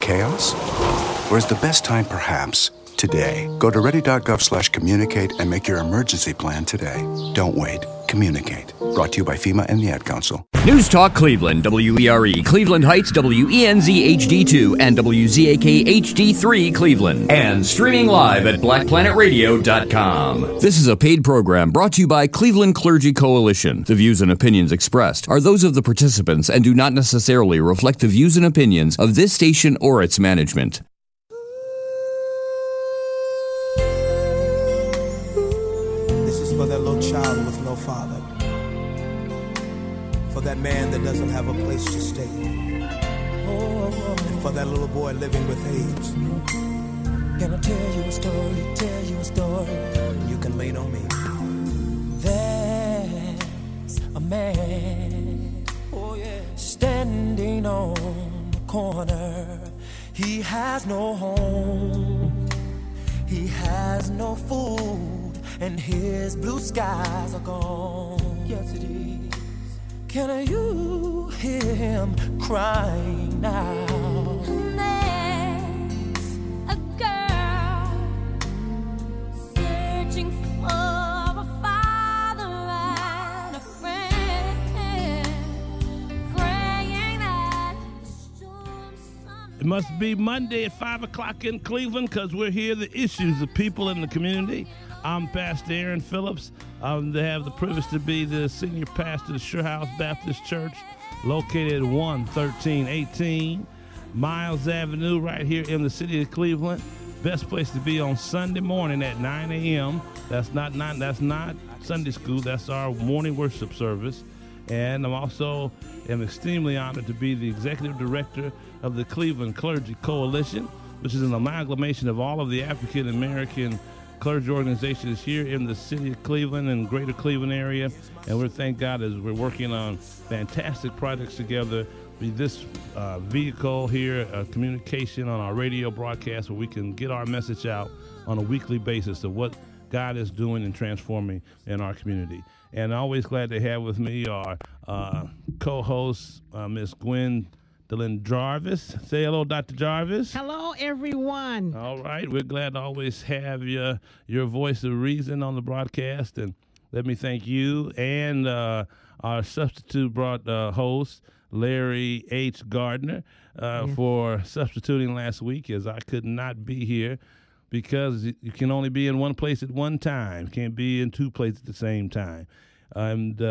chaos? Or is the best time perhaps today? Go to ready.gov/communicate and make your emergency plan today. Don't wait. Communicate. Brought to you by FEMA and the Ad Council. News Talk Cleveland, WERE, Cleveland Heights, WENZ HD2, and WZAK HD3 Cleveland. And streaming live at blackplanetradio.com. This is a paid program brought to you by Cleveland Clergy Coalition. The views and opinions expressed are those of the participants and do not necessarily reflect the views and opinions of this station or its management. This is for that little child with no father. For that man that doesn't have a place to stay. And for that little boy living with AIDS. Can I tell you a story, You can lean on me. There's a man standing on the corner. He has no home, he has no food, and his blue skies are gone. Yes, it is. Can you hear him crying now? There's a girl searching for a father and a friend, praying that the storm's It must be Monday at 5 o'clock in Cleveland because we're here, the issues of people in the community. I'm Pastor Aaron Phillips. I have the privilege to be the senior pastor of the Sure House Baptist Church, located at 11318 Miles Avenue, right here in the city of Cleveland. Best place to be on Sunday morning at 9 a.m. That's not Sunday school. That's our morning worship service. And I'm also extremely honored to be the executive director of the Cleveland Clergy Coalition, which is an amalgamation of all of the African American clergy organizations here in the city of Cleveland and greater Cleveland area. And we thank God as we're working on fantastic projects together. This vehicle here, communication on our radio broadcast where we can get our message out on a weekly basis of what God is doing and transforming in our community. And always glad to have with me our co-host, Miss Gwen Dylan Jarvis. Say hello, Dr. Jarvis. Hello, everyone. All right. We're glad to always have your voice of reason on the broadcast. And let me thank you and our substitute host, Larry H. Gardner, for substituting last week, as I could not be here because you can only be in one place at one time. Can't be in two places at the same time. And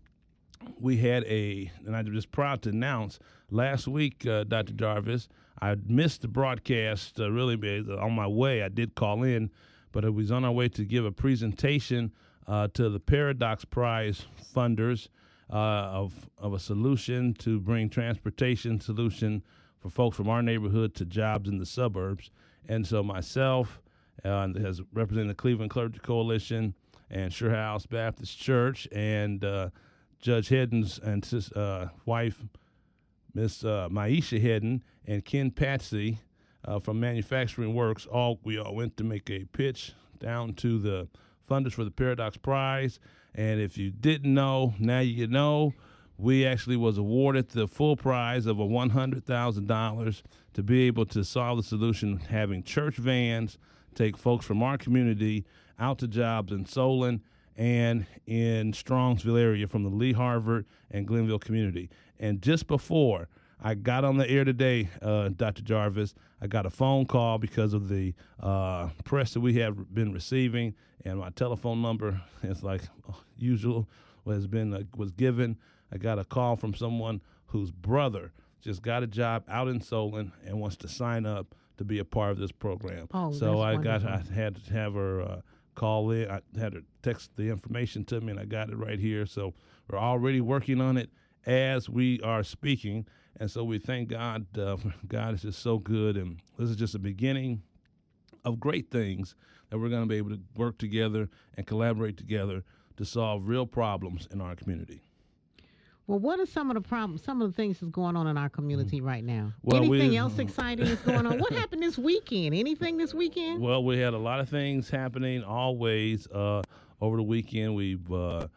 we had and I'm just proud to announce, last week, Dr. Jarvis, I missed the broadcast really on my way. I did call in, but I was on our way to give a presentation to the Paradox Prize funders of a solution to bring transportation solution for folks from our neighborhood to jobs in the suburbs. And so myself, as representing the Cleveland Clergy Coalition and Sure House Baptist Church, and Judge Hedden's and his wife, Miss Maisha Hedden, and Ken Patsy from Manufacturing Works, we all went to make a pitch down to the funders for the Paradox Prize. And if you didn't know, now you know. We actually was awarded the full prize of $100,000 to be able to solve the solution, having church vans take folks from our community out to jobs in Solon and in Strongsville area from the Lee Harvard and Glenville community. And just before I got on the air today, Dr. Jarvis, I got a phone call because of the press that we have been receiving, and my telephone number is like usual was given. I got a call from someone whose brother just got a job out in Solon and wants to sign up to be a part of this program. Oh, so I wonderful. had to have her call in. I had her text the information to me, and I got it right here. So we're already working on it as we are speaking. And so we thank God. God is just so good, and this is just a beginning of great things that we're going to be able to work together and collaborate together to solve real problems in our community. Well, what are some of the problems, some of the things that's going on in our community right now? Well, Anything else exciting is going on? What happened this weekend? Anything this weekend? Well, we had a lot of things happening always over the weekend. We was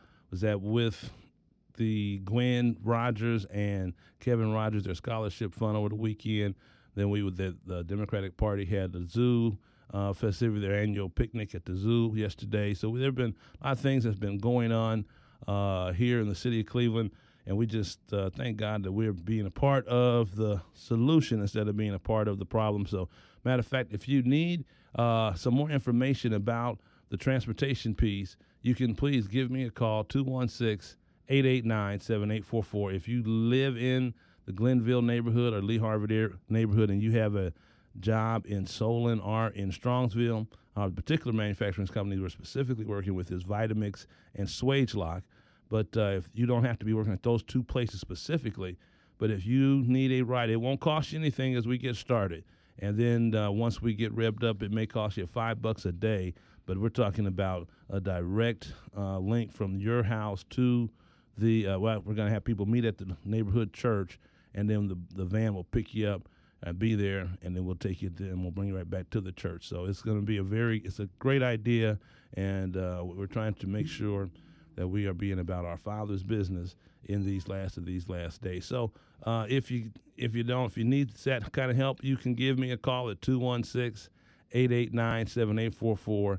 with the Gwen Rogers and Kevin Rogers, their scholarship fund over the weekend. Then the Democratic Party had the zoo festivity, their annual picnic at the zoo yesterday. So there have been a lot of things that's been going on here in the city of Cleveland, and we just thank God that we're being a part of the solution instead of being a part of the problem. So, matter of fact, if you need some more information about the transportation piece, you can please give me a call, 216-889-7844. If you live in the Glenville neighborhood or Lee Harvard neighborhood and you have a job in Solon or in Strongsville, the particular manufacturing company we're specifically working with is Vitamix and Swagelock. But if you don't have to be working at those two places specifically, but if you need a ride, it won't cost you anything as we get started. And then once we get revved up, it may cost you $5 a day. But we're talking about a direct link from your house to the, we're going to have people meet at the neighborhood church, and then the van will pick you up and be there, and then we'll take you there, and we'll bring you right back to the church. So it's going to be it's a great idea, and we're trying to make sure that we are being about our Father's business in these last days. So if you need that kind of help, you can give me a call at 216-889-7844,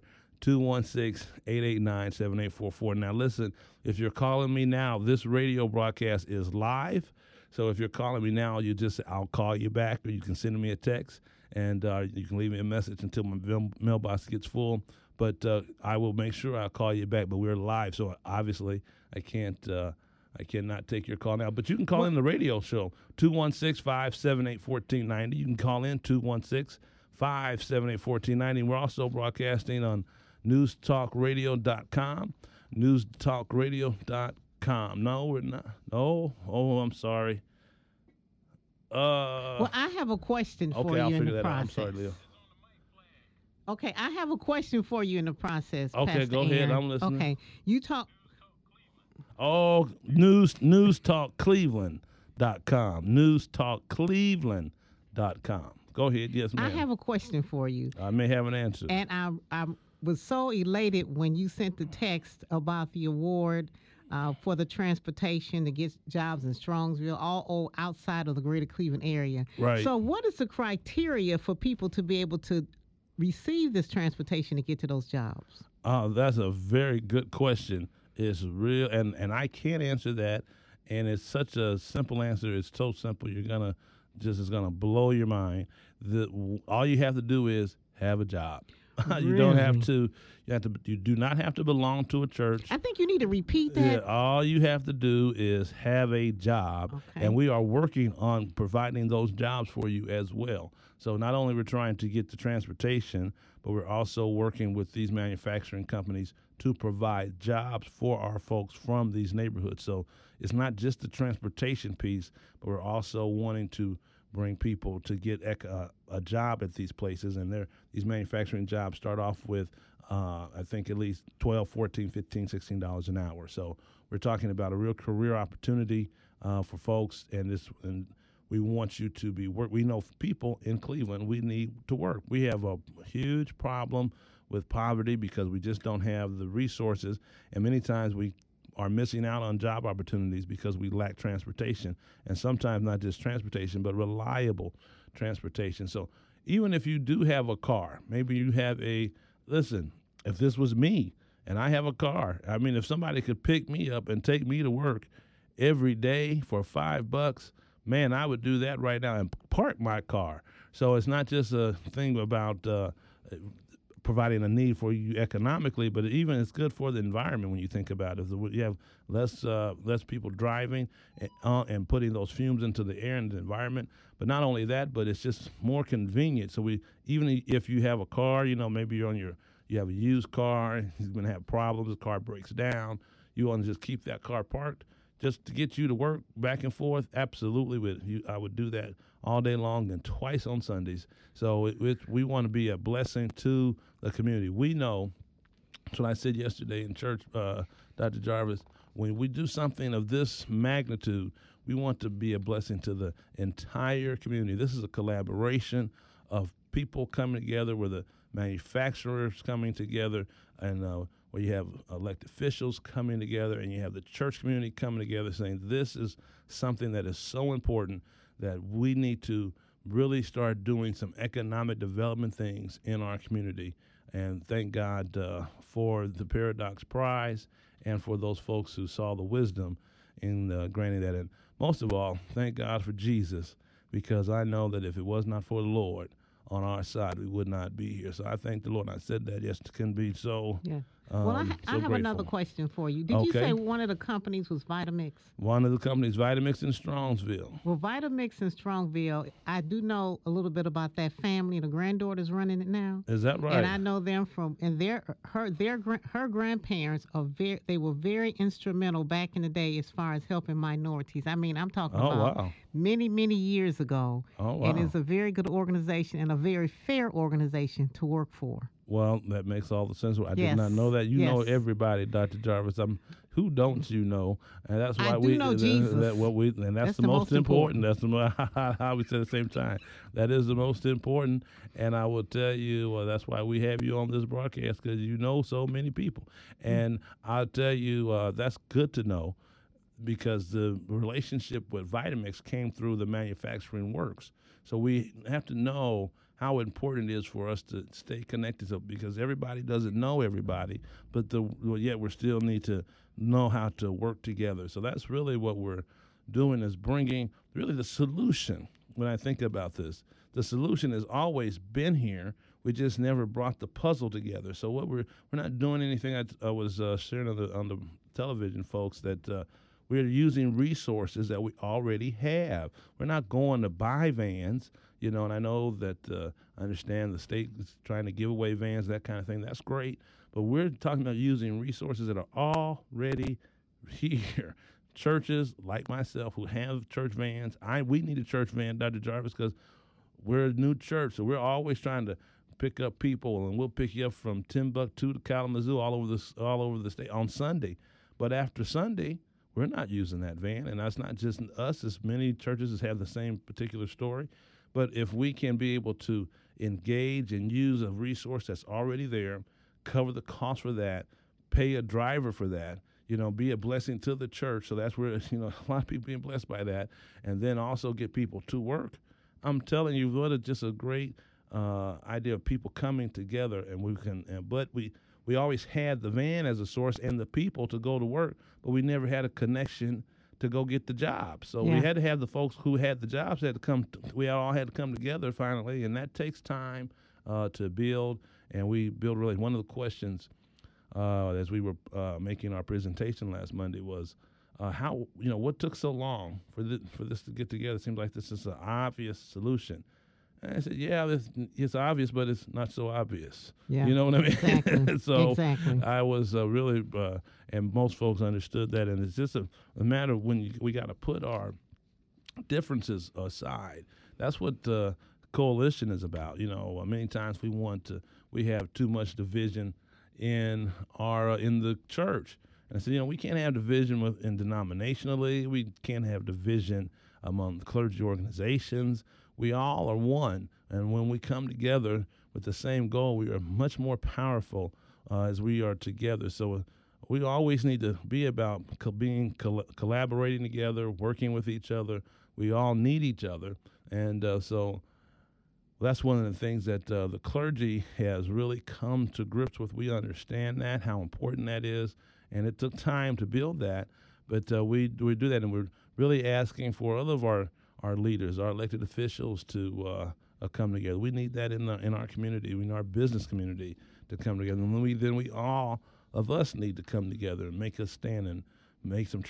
216-889-7844. Now listen, if you're calling me now, this radio broadcast is live. So if you're calling me now, I'll call you back, or you can send me a text, and you can leave me a message until my mailbox gets full. But I will make sure I'll call you back. But we're live, so obviously I cannot take your call now. But you can call in the radio show, 216-578-1490. You can call in 216-578-1490. We're also broadcasting on newstalkradio.com, newstalkradio.com. No, we're not. Oh, I'm sorry. Well, I have a question for I'll you in figure the that out. process. I'm sorry, Leo. Okay, I have a question for you in the process. Okay, Pastor go ahead. Aaron. I'm listening. Okay, you talk. Oh, newstalkcleveland.com, newstalkcleveland.com. Go ahead. Yes, ma'am. I have a question for you. I may have an answer. And I was so elated when you sent the text about the award for the transportation to get jobs in Strongsville, all outside of the greater Cleveland area. Right. So what is the criteria for people to be able to receive this transportation to get to those jobs? That's a very good question. It's real, and I can't answer that. And it's such a simple answer. It's so simple. It's gonna blow your mind. All you have to do is have a job. You don't have to. You do not have to belong to a church. I think you need to repeat that. Yeah, all you have to do is have a job, Okay. and we are working on providing those jobs for you as well. So not only we're trying to get the transportation, but we're also working with these manufacturing companies to provide jobs for our folks from these neighborhoods. So it's not just the transportation piece, but we're also wanting to bring people to get a job at these places. And these manufacturing jobs start off with, I think, at least $12, $14, $15, $16 an hour. So we're talking about a real career opportunity for folks, and we want you to be work. We know people in Cleveland, we need to work. We have a huge problem with poverty because we just don't have the resources, and many times we are missing out on job opportunities because we lack transportation, and sometimes not just transportation, but reliable transportation. So even if you do have a car, maybe you have listen, if this was me and I have a car, I mean, if somebody could pick me up and take me to work every day for $5, man, I would do that right now and park my car. So it's not just a thing about providing a need for you economically, but even it's good for the environment when you think about it. You have less people driving and putting those fumes into the air and the environment. But not only that, but it's just more convenient. So even if you have a car, maybe you have a used car, you're going to have problems, the car breaks down, you want to just keep that car parked just to get you to work back and forth, absolutely. I would do that all day long and twice on Sundays. So we want to be a blessing to the community. We know, that's what I said yesterday in church, Dr. Jarvis, when we do something of this magnitude, we want to be a blessing to the entire community. This is a collaboration of people coming together, where the manufacturers coming together, and where you have elected officials coming together, and you have the church community coming together saying this is something that is so important that we need to really start doing some economic development things in our community. And thank God for the Paradox Prize and for those folks who saw the wisdom in granting that. And most of all, thank God for Jesus, because I know that if it was not for the Lord on our side, we would not be here. So I thank the Lord. I said that yes, can be so. Yeah. Well, I so have grateful. another question for you. Did you Okay. say one of the companies was Vitamix? One of the companies, Vitamix in Strongsville. Well, Vitamix in Strongville, I do know a little bit about that family. The granddaughter's running it now. Is that right? And I know them from, and her grandparents they were very instrumental back in the day as far as helping minorities. I mean, I'm talking about wow. many years ago. Oh, wow. And it's a very good organization and a very fair organization to work for. Well, that makes all the sense. I did Yes. not know that. You know Yes. everybody, Dr. Jarvis. Who don't you know? And that's why I do know Jesus. And that's the most important. That's how we say at the same time. That is the most important. And I will tell you, that's why we have you on this broadcast, because you know so many people. And I'll tell you, that's good to know, because the relationship with Vitamix came through the manufacturing works. So we have to know how important it is for us to stay connected, because everybody doesn't know everybody, but yet we still need to know how to work together. So that's really what we're doing, is bringing really the solution. When I think about this, the solution has always been here. We just never brought the puzzle together. So what we're not doing anything. I was sharing on the television, folks, that we're using resources that we already have. We're not going to buy vans, and I know that I understand the state is trying to give away vans, that kind of thing. That's great. But we're talking about using resources that are already here. Churches like myself who have church vans, we need a church van, Dr. Jarvis, because we're a new church. So we're always trying to pick up people, and we'll pick you up from Timbuktu to Kalamazoo, all over the state on Sunday. But after Sunday, we're not using that van, and that's not just us. As many churches have the same particular story. But if we can be able to engage and use a resource that's already there, cover the cost for that, pay a driver for that, be a blessing to the church. So that's where, a lot of people being blessed by that, and then also get people to work. I'm telling you, what just a great idea of people coming together, and we can. But we always had the van as a source and the people to go to work, but we never had a connection to go get the job. So we had to have the folks who had the jobs had to come. We all had to come together finally, and that takes time to build. And we build really. One of the questions as we were making our presentation last Monday was how what took so long for this to get together. It seems like this is an obvious solution. And I said, yeah, it's obvious, but it's not so obvious. Yeah, you know what I mean? Exactly. So exactly. I was really, and most folks understood that. And it's just a matter of when we got to put our differences aside. That's what coalition is about. Many times we have too much division in the church. And I said, we can't have division in denominationally. We can't have division among the clergy organizations. We all are one, and when we come together with the same goal, we are much more powerful as we are together. So we always need to be about collaborating together, working with each other. We all need each other, and so that's one of the things that the clergy has really come to grips with. We understand that, how important that is, and it took time to build that, but we do that, and we're really asking for all of our leaders, our elected officials to come together. We need that in our community, in our business community, to come together. And then we all of us need to come together and make a stand and make some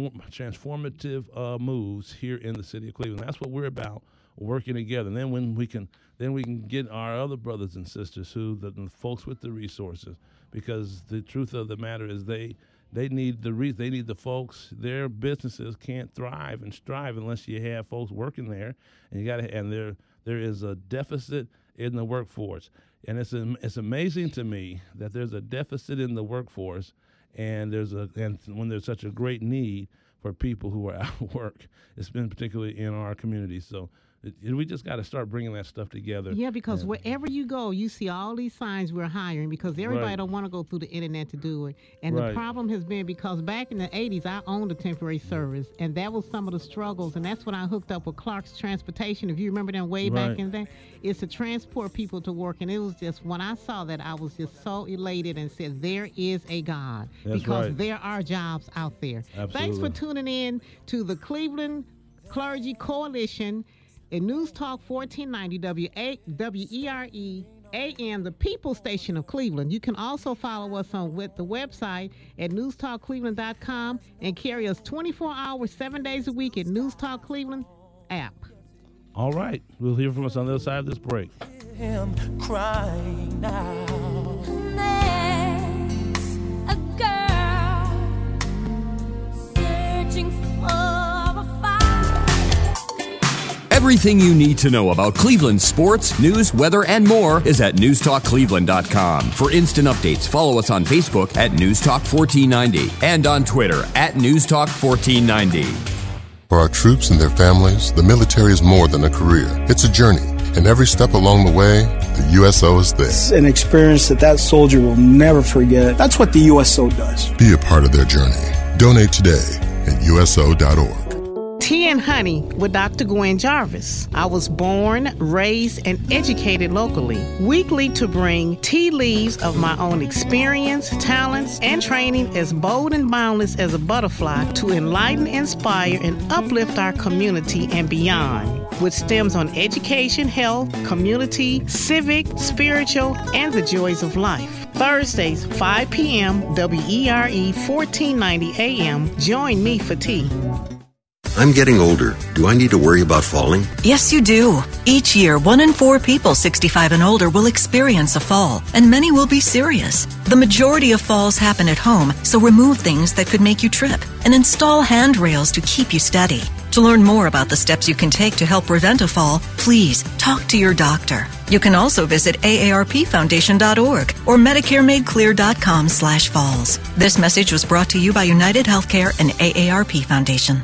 transformative moves here in the city of Cleveland. That's what we're about, working together. And then we can get our other brothers and sisters, the folks with the resources, because the truth of the matter is they need the folks. Their businesses can't thrive and strive unless you have folks working there, and there is a deficit in the workforce. And it's amazing to me that there's a deficit in the workforce, and when there's such a great need for people who are out of work. It's been particularly in our community. So We just got to start bringing that stuff together. Yeah, because wherever you go, you see all these signs we're hiring because everybody Right. don't want to go through the internet to do it. And Right. the problem has been because back in the 80s, I owned a temporary service, and that was some of the struggles. And that's when I hooked up with Clark's Transportation. If you remember them way Right. back in the day, it's to transport people to work. And it was just, when I saw that, I was just so elated and said, there is a God. That's because right. there are jobs out there. Thanks Absolutely. for tuning in to the Cleveland Clergy Coalition at News Talk 1490 WERE AM, the People Station of Cleveland. You can also follow us on with the website at newstalkcleveland.com and carry us 24 hours, 7 days a week at News Talk Cleveland app. All right. We'll hear from us on the other side of this break. Him crying out. There's a girl searching for a fire. Everything you need to know about Cleveland sports, news, weather, and more is at newstalkcleveland.com. For instant updates, follow us on Facebook at newstalk1490 and on Twitter at newstalk1490. For our troops and their families, the military is more than a career. It's a journey, and every step along the way, the USO is there. It's an experience that soldier will never forget. That's what the USO does. Be a part of their journey. Donate today at USO.org. Tea and Honey with Dr. Gwen Jarvis. I was born, raised, and educated locally. Weekly to bring tea leaves of my own experience, talents, and training as bold and boundless as a butterfly to enlighten, inspire, and uplift our community and beyond. With stems on education, health, community, civic, spiritual, and the joys of life. Thursdays, 5 p.m., WERE 1490 AM. Join me for tea. I'm getting older. Do I need to worry about falling? Yes, you do. Each year, 1 in 4 people 65 and older will experience a fall, and many will be serious. The majority of falls happen at home, so remove things that could make you trip and install handrails to keep you steady. To learn more about the steps you can take to help prevent a fall, please talk to your doctor. You can also visit aarpfoundation.org or medicaremadeclear.com/falls. This message was brought to you by United Healthcare and AARP Foundation.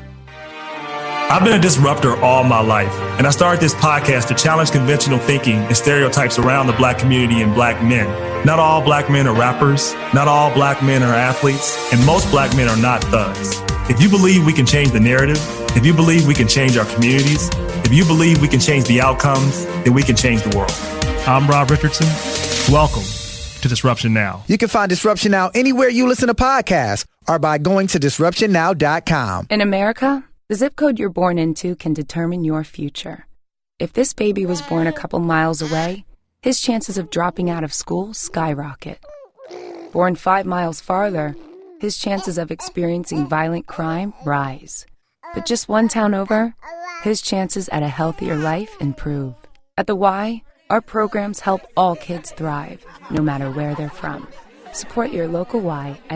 I've been a disruptor all my life, and I started this podcast to challenge conventional thinking and stereotypes around the black community and black men. Not all black men are rappers, not all black men are athletes, and most black men are not thugs. If you believe we can change the narrative, if you believe we can change our communities, if you believe we can change the outcomes, then we can change the world. I'm Rob Richardson. Welcome to Disruption Now. You can find Disruption Now anywhere you listen to podcasts or by going to disruptionnow.com. In America, the zip code you're born into can determine your future. If this baby was born a couple miles away, his chances of dropping out of school skyrocket. Born 5 miles farther, his chances of experiencing violent crime rise. But just one town over, his chances at a healthier life improve. At the Y, our programs help all kids thrive, no matter where they're from. Support your local Y at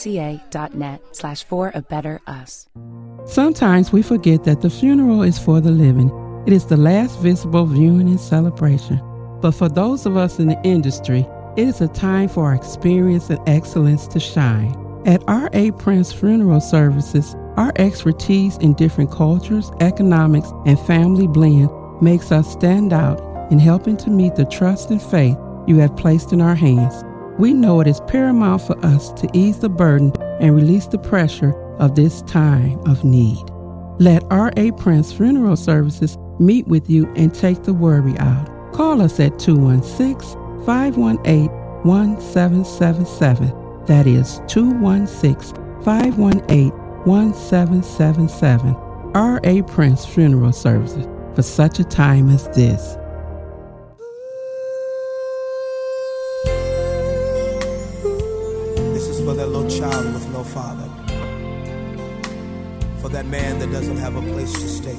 ymca.net/for-a-better-us. Sometimes we forget that the funeral is for the living. It is the last visible viewing and celebration. But for those of us in the industry, it is a time for our experience and excellence to shine. At R.A. Prince Funeral Services, our expertise in different cultures, economics, and family blend makes us stand out in helping to meet the trust and faith you have placed in our hands. We know it is paramount for us to ease the burden and release the pressure of this time of need. Let R.A. Prince Funeral Services meet with you and take the worry out. Call us at 216-518-1777. That is 216-518-1777. R.A. Prince Funeral Services, for such a time as this. This is for that little child with no father. For that man that doesn't have a place to stay.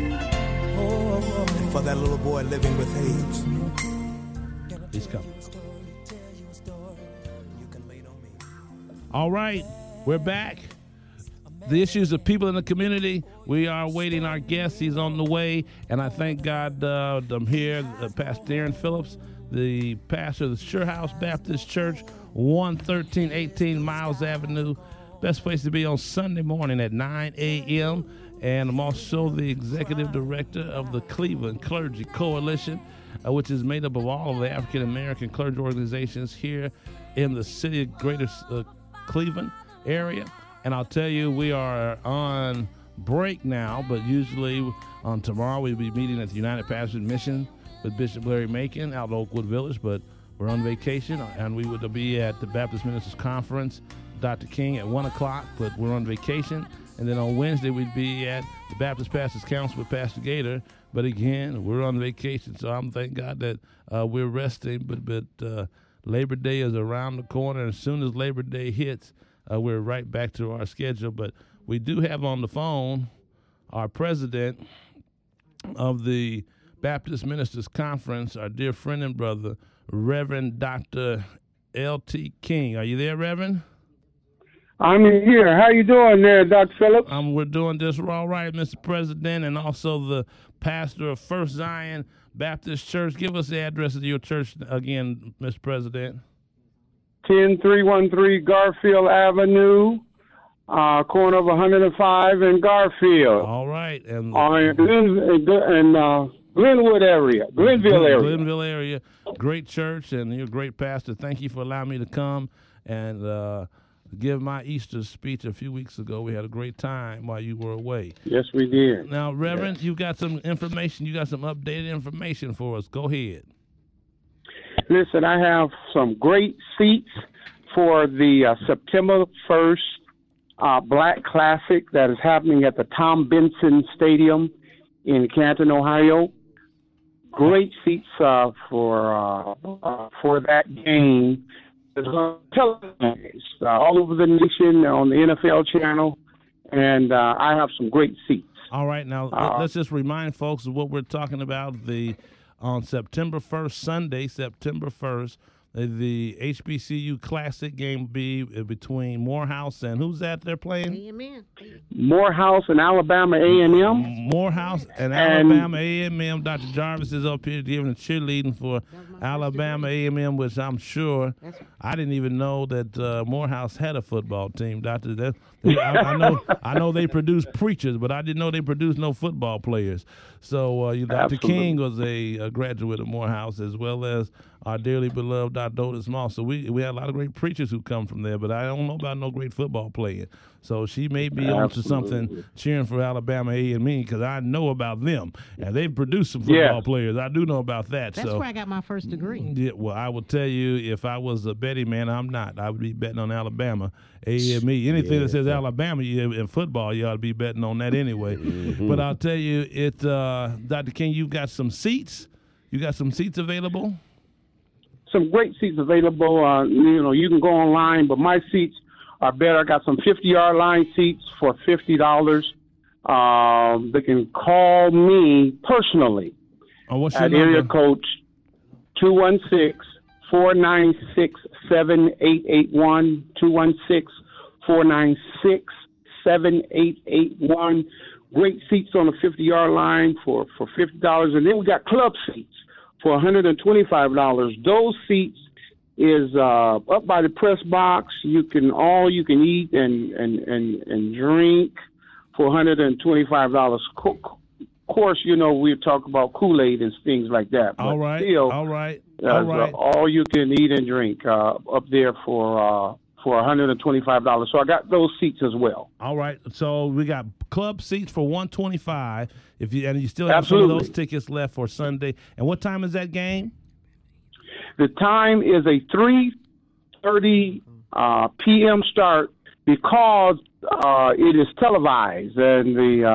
And for that little boy living with AIDS. He's coming. All right, we're back. The issues of people in the community. We are awaiting our guest. He's on the way. And I thank God I'm here, Pastor Aaron Phillips, the pastor of the Sure House Baptist Church, 11318 Miles Avenue. Best place to be on Sunday morning at 9 a.m. and I'm also the executive director of the Cleveland Clergy Coalition, which is made up of all of the African American clergy organizations here in the city of Greater Cleveland area. And I'll tell you, we are on break now, but usually on tomorrow we'll be meeting at the United Pastor's Mission with Bishop Larry Macon out in Oakwood Village, but we're on vacation, and we would be at the Baptist Ministers Conference, Dr. King, at 1 o'clock, but we're on vacation. And then on Wednesday, we'd be at the Baptist Pastors Council with Pastor Gator. But again, we're on vacation, so I'm thank God that we're resting. But Labor Day is around the corner. As soon as Labor Day hits, we're right back to our schedule. But we do have on the phone our president of the Baptist Ministers Conference, our dear friend and brother, Reverend Dr. L.T. King. Are you there, Reverend? I'm here. How you doing there, Dr. Phillips? We're doing just all right, Mr. President, and also the pastor of First Zion Baptist Church. Give us the address of your church again, Mr. President. 10313 Garfield Avenue, corner of 105 and Garfield. All right. And Glenwood area, Glenville area. Glenville area. Great church, and you're a great pastor. Thank you for allowing me to come and give my Easter speech a few weeks ago. We had a great time while you were away. Yes, we did. Now, Reverend, You've got some information. You got some updated information for us. Go ahead. Listen, I have some great seats for the September 1st Black Classic that is happening at the Tom Benson Stadium in Canton, Ohio. Great seats for that game. There's television all over the nation on the NFL channel, and I have some great seats. All right, now let's just remind folks of what we're talking about. On September 1st, Sunday, September 1st, the HBCU Classic game will be between Morehouse and who's that they're playing? A&M. Morehouse and Alabama A&M. Morehouse and Alabama A&M. Dr. Jarvis is up here giving the cheerleading for Alabama A&M, which I'm sure I didn't even know that Morehouse had a football team, Doctor. I know they produce preachers, but I didn't know they produced no football players. So Dr. King was a graduate of Morehouse, as well as our dearly beloved Dr. Otis Moss. So we had a lot of great preachers who come from there, but I don't know about no great football playing. So she may be onto something cheering for Alabama A&M, because I know about them, and they've produced some football players. I do know about that. That's where I got my first degree. Yeah, well, I will tell you, if I was a betting man, I'm not. I would be betting on Alabama A&M. Anything that says Alabama in football, you ought to be betting on that anyway. But I'll tell you, Dr. King, you've got some seats. You got some seats available? Some great seats available. You can go online, but my seats are better. I got some 50-yard line seats for $50. They can call me personally at area code 216-496-7881, 216-496-7881. Great seats on the 50-yard line for $50. And then we got club seats for $125. Those seats is up by the press box. You can eat and drink for $125. Of course, we talk about Kool-Aid and things like that. But all right. All you can eat and drink up there for $125. So I got those seats as well. All right. So we got club seats for $125. You still have some of those tickets left for Sunday. And what time is that game? The time is a 3:30 p.m. start, because it is televised, and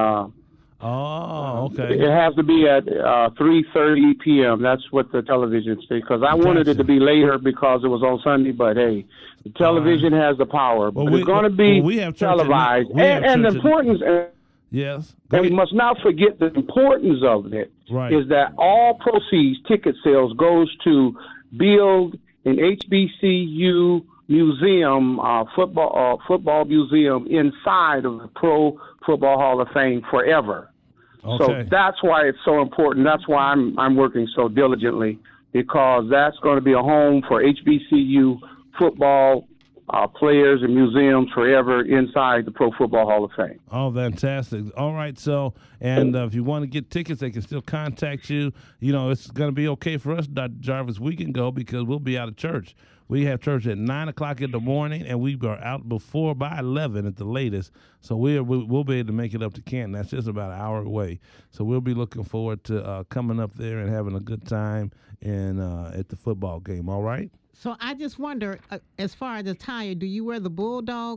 okay. It has to be at 3:30 p.m. That's what the television says. Because I wanted it to be later because it was on Sunday, but hey, the television has the power. But it's going to be televised, and the importance. Yes. And we must not forget the importance of it. Right. Is that all proceeds, ticket sales, goes to build an HBCU museum, football museum inside of the Pro Football Hall of Fame forever. Okay. So that's why it's so important. That's why I'm working so diligently, because that's going to be a home for HBCU football players and museums forever inside the Pro Football Hall of Fame. Oh, fantastic. All right. So, and if you want to get tickets, they can still contact you. You know, it's going to be okay for us, Dr. Jarvis. We can go because we'll be out of church. We have church at 9 o'clock in the morning, and we are out by 11 at the latest. So we'll be able to make it up to Canton. That's just about an hour away. So we'll be looking forward to coming up there and having a good time at the football game. All right? So I just wonder, as far as attire, do you wear the Bulldog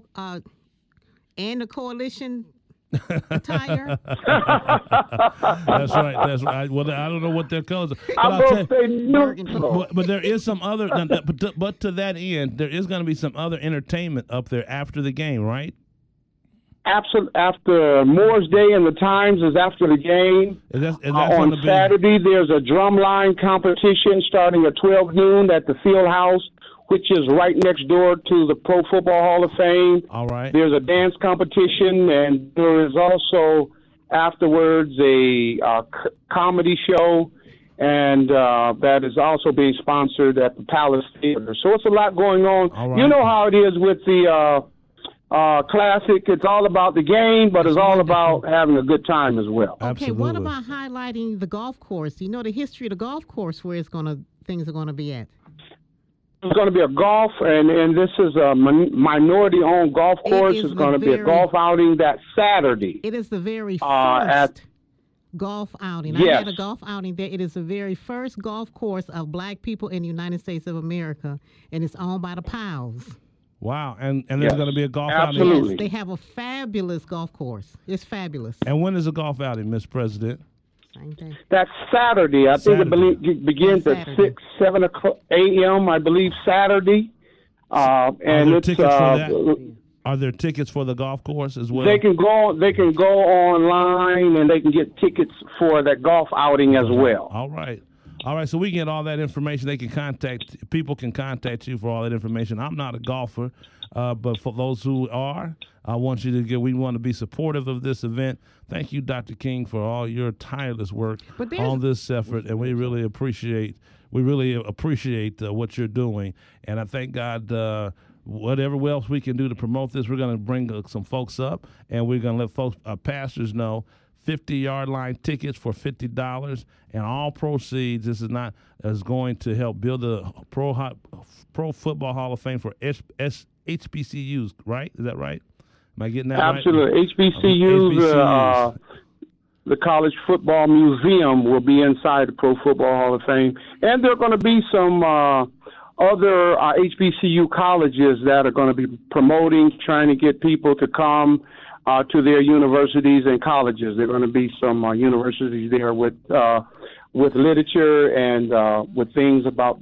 and the Coalition attire? That's right. Well, I don't know what their colors are. I'm going to say neutral. But there is some other. But to that end, there is going to be some other entertainment up there after the game, right? Absolutely. After Moore's Day and the Times is after the game. On Saturday, there's a drumline competition starting at 12 noon at the Field House, which is right next door to the Pro Football Hall of Fame. All right. There's a dance competition, and there is also afterwards a comedy show, and that is also being sponsored at the Palace Theater. So it's a lot going on. All right. You know how it is with the Classic. It's all about the game, but it's all about having a good time as well. Okay, Absolutely. what about highlighting the golf course? Do you know the history of the golf course, where things are going to be at? It's going to be a golf, and this is a minority-owned golf course. It's going to be a golf outing that Saturday. It is the very first golf outing. Yes. I had a golf outing there. It is the very first golf course of black people in the United States of America, and it's owned by the Powells. Wow, and there's going to be a golf outing? Absolutely. Yes, they have a fabulous golf course. It's fabulous. And when is the golf outing, Ms. President? Same day. That's Saturday. I think it begins at 6, 7 a.m., I believe, Saturday. And it's tickets for that? Are there tickets for the golf course as well? They can go online, and they can get tickets for that golf outing as well. All right. So we can get all that information. People can contact you for all that information. I'm not a golfer, but for those who are, we want to be supportive of this event. Thank you, Dr. King, for all your tireless work on this effort, and we really appreciate what you're doing. And I thank God. Whatever else we can do to promote this, we're going to bring some folks up, and we're going to let pastors know. 50-yard line tickets for $50, and all proceeds. This is going to help build a Pro Football Hall of Fame for HBCUs. Right? Is that right? Am I getting that right? Absolutely. HBCUs. The College Football Museum will be inside the Pro Football Hall of Fame, and there are going to be some other HBCU colleges that are going to be promoting, trying to get people to come to their universities and colleges. There are going to be some universities there with literature and with things about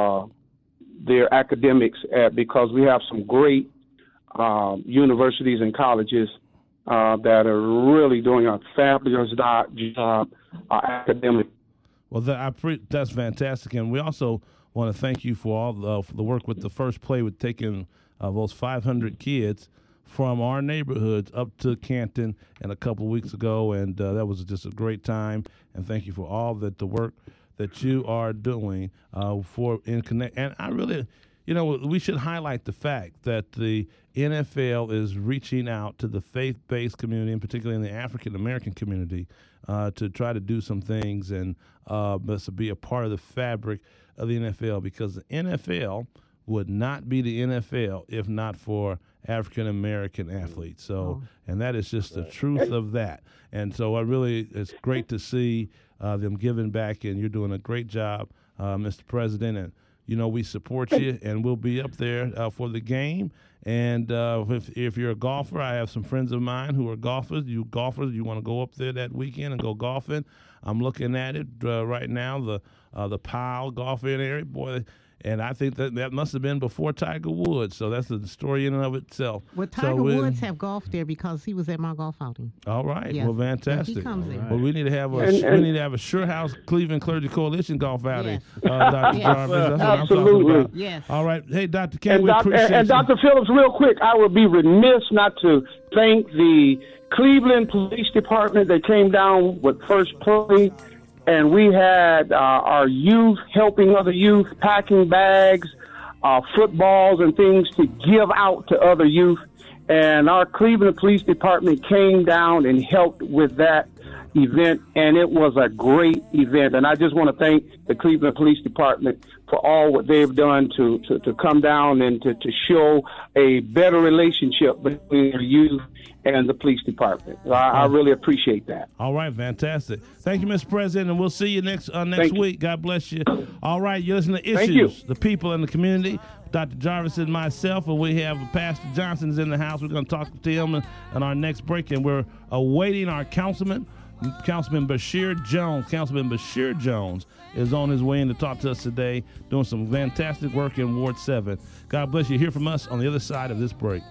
their academics, because we have some great universities and colleges that are really doing a fabulous job academically. Well, that's fantastic, and we also want to thank you for all the work with the First Play, with taking those 500 kids from our neighborhoods up to Canton and a couple of weeks ago, and that was just a great time. And thank you for all the work that you are doing in Connect. And I really, we should highlight the fact that the NFL is reaching out to the faith-based community, and particularly in the African American community, to try to do some things and to be a part of the fabric of the NFL, because the NFL would not be the NFL if not for African American athletes. So, and that is just the truth of that. And so it's great to see them giving back, and you're doing a great job, Mr. President. And, we support you, and we'll be up there for the game. And if you're a golfer, I have some friends of mine who are golfers. You want to go up there that weekend and go golfing. I'm looking at it right now, the Powell golfing area. Boy, and I think that must have been before Tiger Woods. So that's a story in and of itself. Well, Tiger Woods have golfed there because he was at my golf outing. All right. Yes. Well, fantastic. He comes in. Well, we need to have a Sure House Cleveland Clergy Coalition golf outing, Dr. Jarvis. That's what I'm talking about. Yes. All right. Hey, Dr. King, we appreciate and Dr. Phillips, real quick, I would be remiss not to thank the Cleveland Police Department. They came down with First Play, and we had our youth helping other youth, packing bags, footballs and things to give out to other youth. And our Cleveland Police Department came down and helped with that event, and it was a great event. And I just want to thank the Cleveland Police Department for all what they've done to come down and to show a better relationship between the youth and the police department. I really appreciate that. All right, fantastic. Thank you, Mr. President, and we'll see you next week. God bless you. All right, you're listening to Issues, the people in the community. Dr. Jarvis and myself, and we have Pastor Johnson's in the house. We're going to talk to him in our next break, and we're awaiting our Councilman Bashir Jones. Councilman Bashir Jones is on his way in to talk to us today, doing some fantastic work in Ward 7. God bless you. Hear from us on the other side of this break.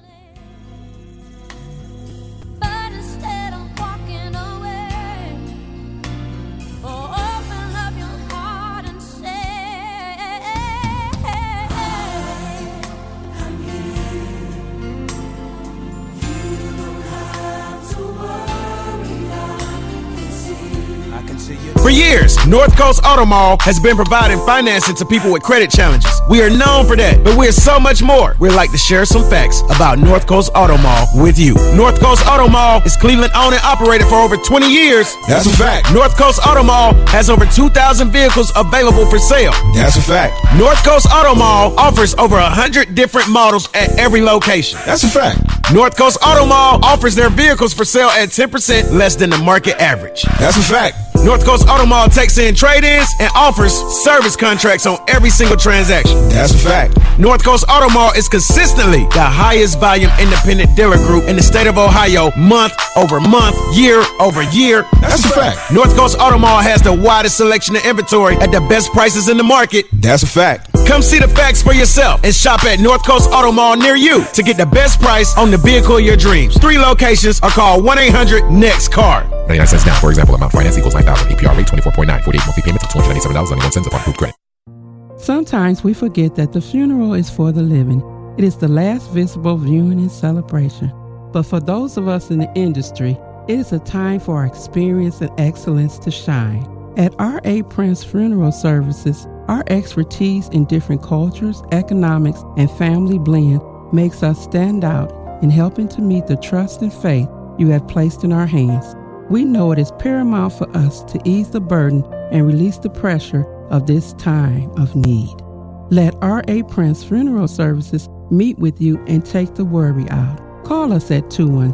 For years, North Coast Auto Mall has been providing financing to people with credit challenges. We are known for that, but we're so much more. We'd like to share some facts about North Coast Auto Mall with you. North Coast Auto Mall is Cleveland owned and operated for over 20 years. That's a fact. North Coast Auto Mall has over 2,000 vehicles available for sale. That's a fact. North Coast Auto Mall offers over 100 different models at every location. That's a fact. North Coast Auto Mall offers their vehicles for sale at 10% less than the market average. That's a fact. North Coast Auto Mall takes in trade-ins and offers service contracts on every single transaction. That's a fact. North Coast Auto Mall is consistently the highest volume independent dealer group in the state of Ohio, month over month, year over year. That's a fact. North Coast Auto Mall has the widest selection of inventory at the best prices in the market. That's a fact. Come see the facts for yourself and shop at North Coast Auto Mall near you to get the best price on the vehicle of your dreams. 3 locations are called 1-800-NEXT-CAR. 99 cents down. For example, amount finance equals 9,000. APR rate 24.9. 48 monthly payments of $297.91 upon approved credit. Sometimes we forget that the funeral is for the living. It is the last visible viewing and celebration. But for those of us in the industry, it is a time for our experience and excellence to shine. At R.A. Prince Funeral Services, our expertise in different cultures, economics, and family blend makes us stand out in helping to meet the trust and faith you have placed in our hands. We know it is paramount for us to ease the burden and release the pressure of this time of need. Let R.A. Prince Funeral Services meet with you and take the worry out. Call us at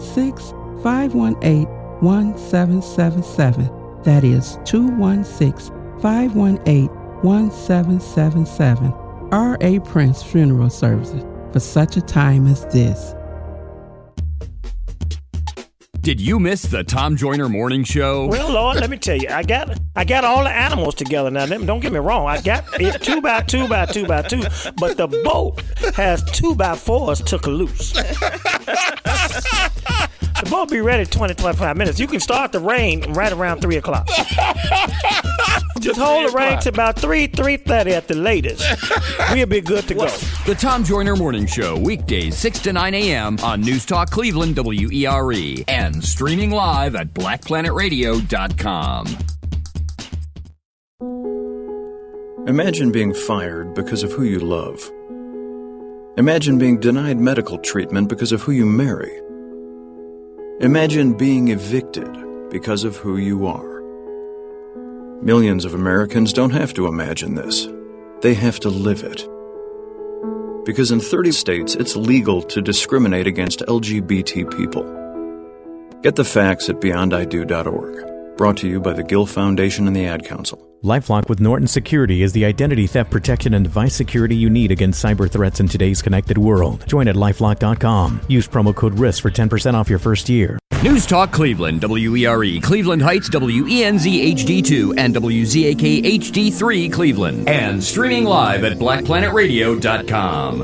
216-518-1777. That is 216-518-1777. R.A. Prince Funeral Services, for such a time as this. Did you miss the Tom Joyner Morning Show? Well, Lord, let me tell you, I got all the animals together now. Don't get me wrong, I got it 2 by 2 by 2 by 2, but the boat has 2 by 4s took loose. The boat be ready 20-25 minutes. You can start the rain right around 3 o'clock. Just hold the rain to about 3:30 at the latest. We'll be good to go. The Tom Joyner Morning Show, weekdays 6 to 9 a.m. on News Talk Cleveland, WERE, and streaming live at blackplanetradio.com. Imagine being fired because of who you love. Imagine being denied medical treatment because of who you marry. Imagine being evicted because of who you are. Millions of Americans don't have to imagine this. They have to live it. Because in 30 states, it's legal to discriminate against LGBT people. Get the facts at beyondido.org. Brought to you by the Gill Foundation and the Ad Council. LifeLock with Norton Security is the identity theft protection and device security you need against cyber threats in today's connected world. Join at LifeLock.com. Use promo code RISK for 10% off your first year. News Talk Cleveland, WERE, Cleveland Heights, WENZ HD2, and WZAK HD3 Cleveland. And streaming live at blackplanetradio.com.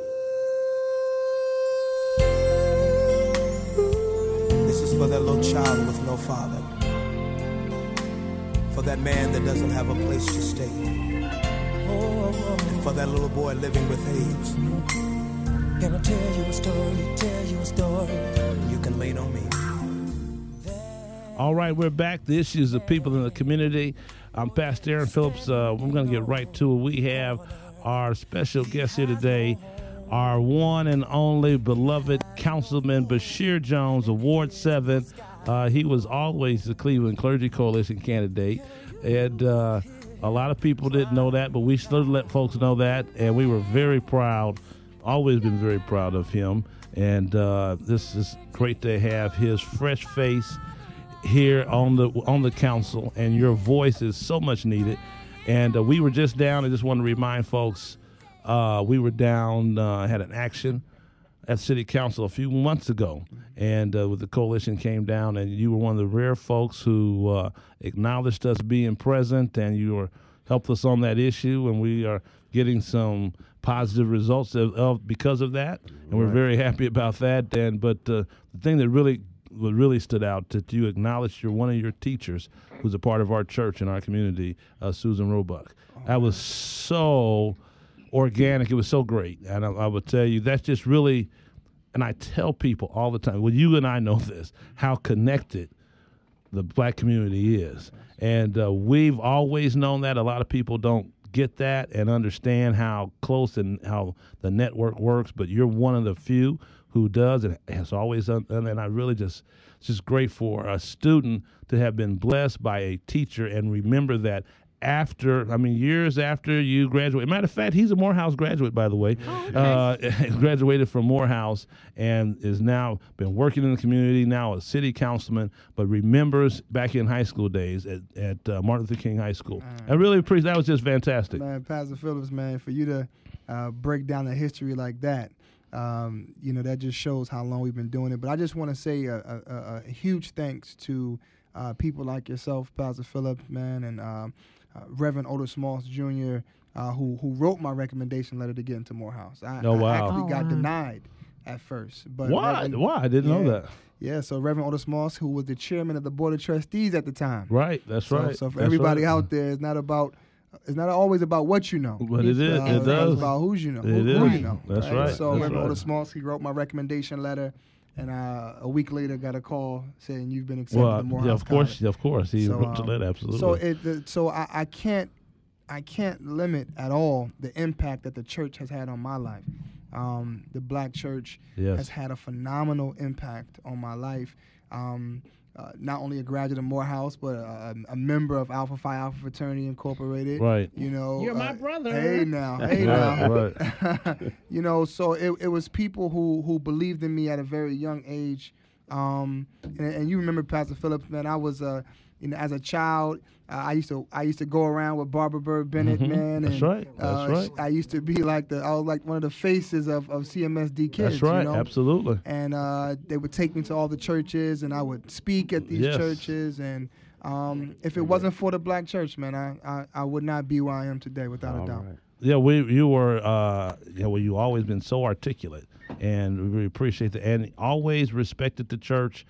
This is for that little child with no father. For that man that doesn't have a place to stay. And for that little boy living with AIDS. Can I tell you a story, you can lean on me. All right, we're back. The issues of people in the community. I'm Pastor Aaron Phillips. We're going to get right to it. We have our special guest here today, our one and only beloved Councilman Bashir Jones of Ward 7. He was always the Cleveland Clergy Coalition candidate, and a lot of people didn't know that, but we still let folks know that, and we were very proud, always been very proud of him, and this is great to have his fresh face here on the council, and your voice is so much needed. And we were just down. I just want to remind folks, we were down, had an action at City Council a few months ago, and with the coalition came down, and you were one of the rare folks who acknowledged us being present, and you helped us on that issue, and we are getting some positive results because of that, and we're very happy about that. But the thing that really stood out, that you acknowledged one of your teachers who's a part of our church and our community, Susan Roebuck. That was so organic. It was so great. And I would tell you, that's just really, and I tell people all the time, well, you and I know this, how connected the black community is. And we've always known that. A lot of people don't get that and understand how close and how the network works, but you're one of the few who does, and has always done. And I really it's just great for a student to have been blessed by a teacher and remember that years after you graduate. Matter of fact, he's a Morehouse graduate, by the way. Graduated from Morehouse and is now been working in the community, now a city councilman, but remembers back in high school days at Martin Luther King High School. I really appreciate that. Was just fantastic. Man, Pastor Phillips, man, for you to break down the history like that, that just shows how long we've been doing it. But I just want to say a huge thanks to people like yourself, Pastor Phillips, man, and Reverend Otis Moss Jr., who wrote my recommendation letter to get into Morehouse. I actually got denied at first. But why? I didn't know that. Yeah, so Reverend Otis Moss, who was the chairman of the Board of Trustees at the time. Right, that's right. So for everybody out there, it's not always about what you know. But it is. It does. It's about who you know. Who you know. That's right. So Reverend Otis Moss, he wrote my recommendation letter. And a week later, got a call saying you've been accepted to Morehouse College. Of course, he wrote the letter. Absolutely. So I can't limit at all the impact that the church has had on my life. The black church has had a phenomenal impact on my life. Not only a graduate of Morehouse, but a member of Alpha Phi Alpha Fraternity Incorporated. Right. You're my brother. Hey now. Right. So it was people who believed in me at a very young age. And you remember Pastor Phillips, man. I was as a child, I used to go around with Barbara Bird Bennett, man. That's right. I used to be I was like one of the faces of CMSD kids. That's right. You know? Absolutely. And they would take me to all the churches, and I would speak at these churches. And if it wasn't for the black church, man, I would not be where I am today, without a doubt. Right. Yeah, you were. You always been so articulate, and we really appreciate that, and always respected the church,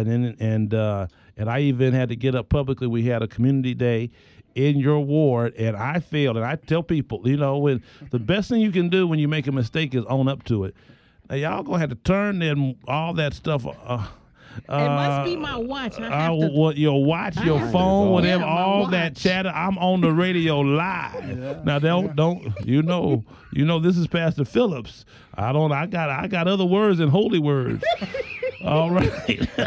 and I even had to get up publicly. We had a community day in your ward, and I failed. And I tell people, when the best thing you can do when you make a mistake is own up to it. Now, y'all gonna have to turn all that stuff. It must be my watch. Your watch, your phone, whatever, all that chatter. I'm on the radio live. Yeah. Now don't this is Pastor Phillips. I got other words than holy words. All right.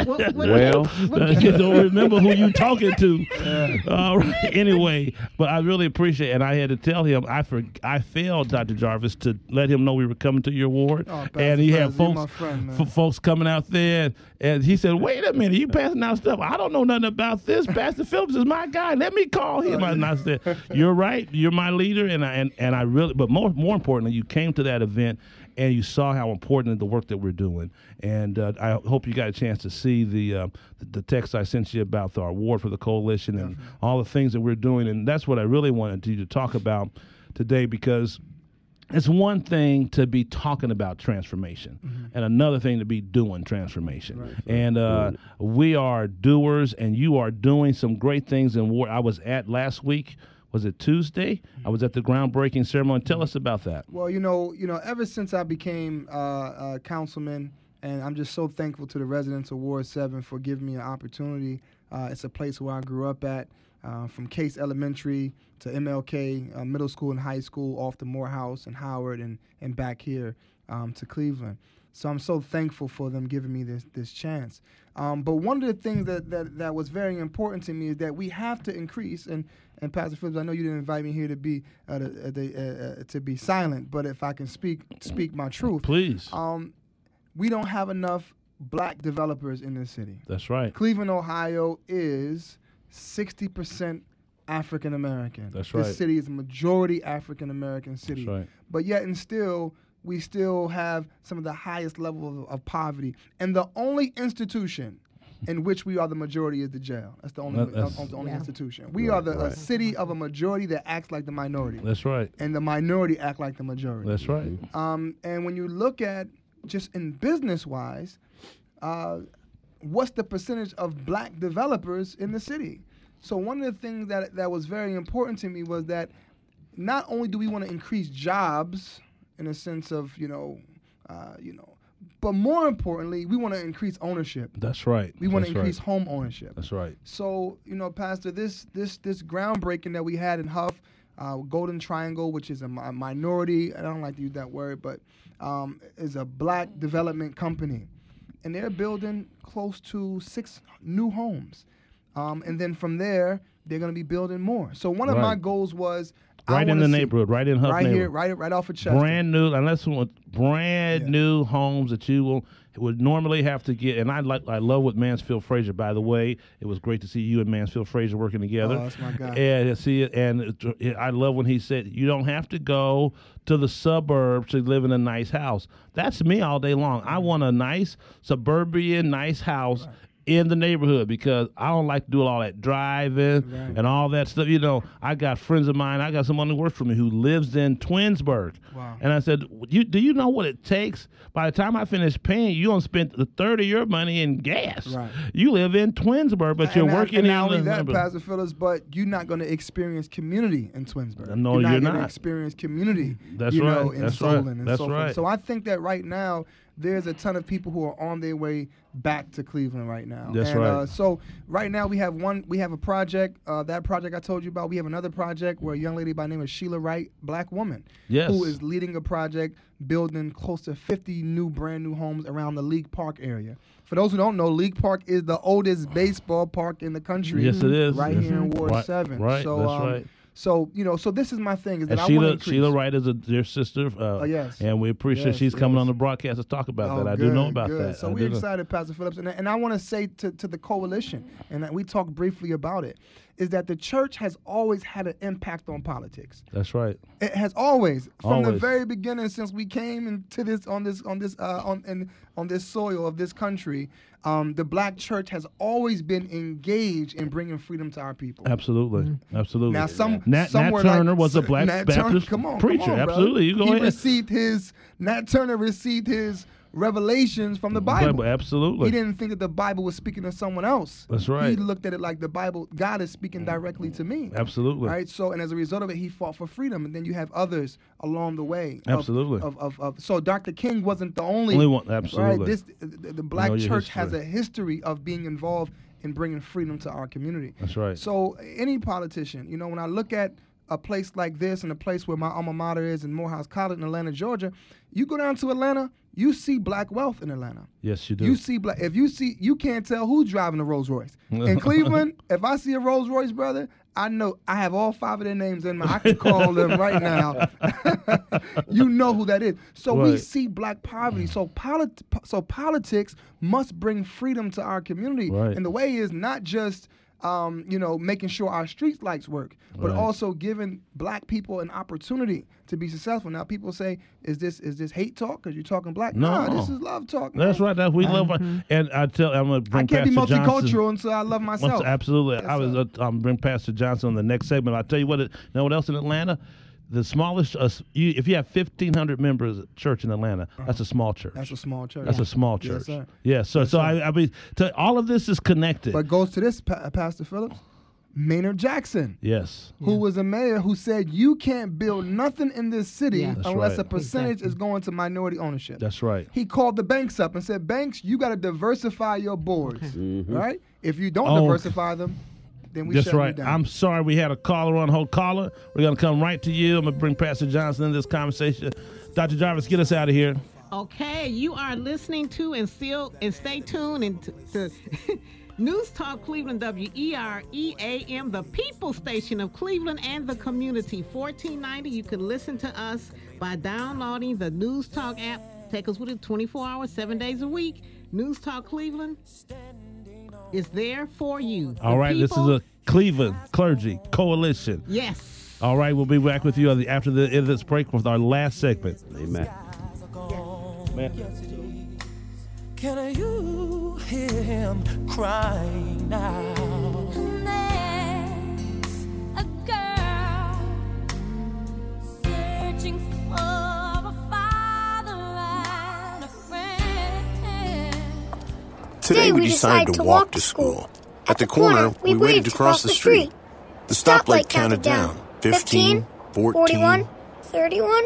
You don't remember who you talking to. All right. Anyway, but I really appreciate it. And I had to tell him I failed Dr. Jarvis to let him know we were coming to your ward. And he had folks coming out there, and he said, "Wait a minute, you passing out stuff? I don't know nothing about this. Pastor Phillips is my guy. Let me call him." And I said, "You're right. You're my leader." And I really, but more importantly, you came to that event and you saw how important the work that we're doing. And I hope you got a chance to see the text I sent you about our award for the coalition and all the things that we're doing. And that's what I really wanted you to talk about today, because it's one thing to be talking about transformation and another thing to be doing transformation. Right. And we are doers, and you are doing some great things in Ward. I was at last week. Was it Tuesday? I was at the groundbreaking ceremony. Tell us about that. Well, ever since I became a councilman, and I'm just so thankful to the residents of Ward 7 for giving me an opportunity. It's a place where I grew up at. from Case Elementary to MLK Middle School and High School, off to Morehouse and Howard and back here to Cleveland. So I'm so thankful for them giving me this chance. But one of the things that was very important to me is that we have to increase. And Pastor Phillips, I know you didn't invite me here to be silent, but if I can speak my truth, please. We don't have enough black developers in this city. That's right. Cleveland, Ohio is 60% African American. That's right. This city is a majority African American city. That's right. But yet and still, we still have some of the highest level of poverty. And the only institution in which we are the majority is the jail. That's the only institution. We are a city of a majority that acts like the minority. That's right. And the minority act like the majority. That's right. And when you look at just in business-wise, what's the percentage of black developers in the city? So one of the things that was very important to me was that not only do we want to increase jobs in a sense of, but more importantly, we want to increase ownership. That's right. We want to increase home ownership. That's right. So, Pastor, this groundbreaking that we had in Huff, Golden Triangle, which is a minority, I don't like to use that word, but is a black development company. And they're building close to 6 new homes. And then from there, they're going to be building more. So one of my goals was right in the neighborhood, right in Huff neighborhood. Right off of Chester. Brand new, unless brand new homes that you would normally have to get. And I love what Mansfield Fraser, by the way. It was great to see you and Mansfield Fraser working together. Oh, that's my guy. And see it, and I love when he said, you don't have to go to the suburbs to live in a nice house. That's me all day long. I want a nice suburban, nice house in the neighborhood because I don't like to do all that driving and all that stuff. I got friends of mine. I got someone who works for me who lives in Twinsburg. Wow. And I said, do you know what it takes? By the time I finish paying, you're going to spend a third of your money in gas. Right. You live in Twinsburg, but you're working in... not only that, Pastor Phillips, but you're not going to experience community in Twinsburg. No, you're not going to experience community in Solon and That's so right. forth. So I think that right now, there's a ton of people who are on their way back to Cleveland right now. That's right. So right now we have a project. That project I told you about. We have another project where a young lady by the name of Sheila Wright, black woman, who is leading a project building close to 50 brand new homes around the League Park area. For those who don't know, League Park is the oldest baseball park in the country. Yes, it is. Right here in Ward 7. Right, so, that's right. So, so this is my thing, is that and I want to increase. Sheila Wright is a dear sister. Yes. And we appreciate she's coming on the broadcast to talk about that. I do know about that. So we're excited, Pastor Phillips. And I want to say to the coalition, and we talked briefly about it, is that the church has always had an impact on politics. That's right. It has always, from the very beginning, since we came into this on this soil of this country, the black church has always been engaged in bringing freedom to our people. Absolutely, absolutely. Now, Nat Turner was a black Baptist preacher. Absolutely, you go ahead. Nat Turner received his revelations from the Bible. Absolutely. He didn't think that the Bible was speaking to someone else. That's right. He looked at it like the Bible, God is speaking directly to me. Absolutely. Right? So, and as a result of it, he fought for freedom. And then you have others along the way. Absolutely. So Dr. King wasn't the only one. Absolutely. Right? The black church has a history of being involved in bringing freedom to our community. That's right. So any politician, when I look at a place like this and a place where my alma mater is in Morehouse College in Atlanta, Georgia, you go down to Atlanta, you see black wealth in Atlanta. Yes, you do. You see black. You can't tell who's driving a Rolls Royce. In Cleveland, if I see a Rolls Royce, brother, I know I have all 5 of their names in my. I can call them right now. You know who that is. So we see black poverty. So politics must bring freedom to our community. Right. And the way is not just making sure our street lights work, but also giving black people an opportunity to be successful. Now, people say, "Is this hate talk? Because you're talking black?" No, this is love talk. Man. That's right. We love. And I'm going to bring I can't Pastor be multicultural Johnson. until I love myself. Absolutely. Yes, I was bring Pastor Johnson on the next segment. I'll tell you what. You know what else in Atlanta? The smallest, if you have 1,500 members at church in Atlanta, that's a small church. That's a small church. That's a small church. Yes, sir. Yeah. So I mean, all of this is connected. But goes to this, Pastor Phillips, Maynard Jackson. Yes. Who was a mayor who said you can't build nothing in this city unless a percentage is going to minority ownership. That's right. He called the banks up and said, "Banks, you got to diversify your boards, right? If you don't diversify them." then we That's shut right. you down. I'm sorry we had a caller on hold. Caller, we're going to come right to you. I'm going to bring Pastor Johnson into this conversation. Dr. Jarvis, get us out of here. Okay, you are listening to and stay tuned and to News Talk Cleveland, WEREAM, the people station of Cleveland and the community. 1490. You can listen to us by downloading the News Talk app. Take us with it 24 hours, 7 days a week. News Talk Cleveland is there for you. All right, this is a Cleveland Clergy Coalition. Yes. All right, we'll be back with you after the end of this break with our last segment. Amen. Can you hear him crying now? There's a girl searching for a father and a friend. Today we decided to walk to school. At the corner, we waited to cross the street. The stoplight counted down. 15, 14, 31,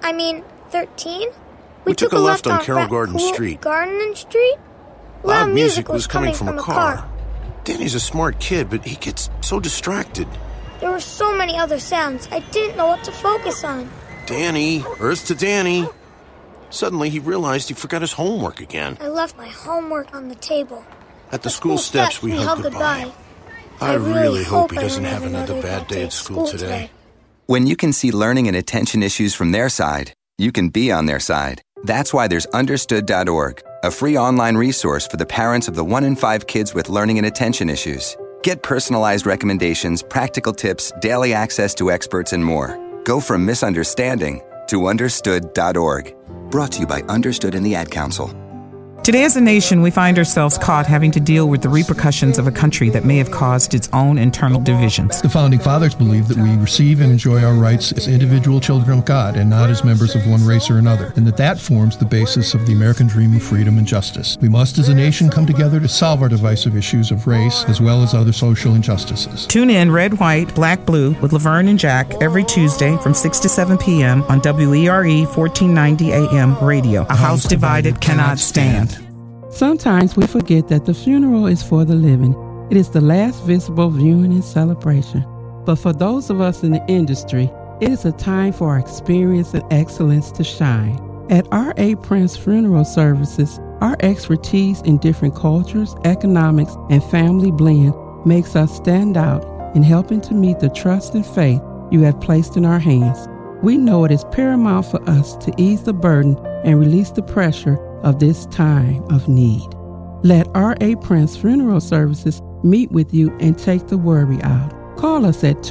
13. We took a left on Carroll Garden Street. Garden Street? Loud music was coming from a car. Danny's a smart kid, but he gets so distracted. There were so many other sounds, I didn't know what to focus on. Danny, Earth to Danny. Suddenly he realized he forgot his homework again. I left my homework on the table. At the school steps, we hugged goodbye. I really hope he doesn't have another bad day at school today. When you can see learning and attention issues from their side, you can be on their side. That's why there's Understood.org, a free online resource for the parents of the 1 in 5 kids with learning and attention issues. Get personalized recommendations, practical tips, daily access to experts, and more. Go from misunderstanding to Understood.org. Brought to you by Understood and the Ad Council. Today as a nation, we find ourselves caught having to deal with the repercussions of a country that may have caused its own internal divisions. The Founding Fathers believed that we receive and enjoy our rights as individual children of God and not as members of one race or another, and that forms the basis of the American dream of freedom and justice. We must as a nation come together to solve our divisive issues of race as well as other social injustices. Tune in Red, White, Black, Blue with Laverne and Jack every Tuesday from 6 to 7 p.m. on WERE 1490 AM radio. A house divided cannot stand. Sometimes we forget that the funeral is for the living. It is the last visible viewing and celebration. But for those of us in the industry, it is a time for our experience and excellence to shine. At R.A. Prince Funeral Services, our expertise in different cultures, economics, and family blend makes us stand out in helping to meet the trust and faith you have placed in our hands. We know it is paramount for us to ease the burden and release the pressure of this time of need. Let R.A. Prince Funeral Services meet with you and take the worry out. Call us at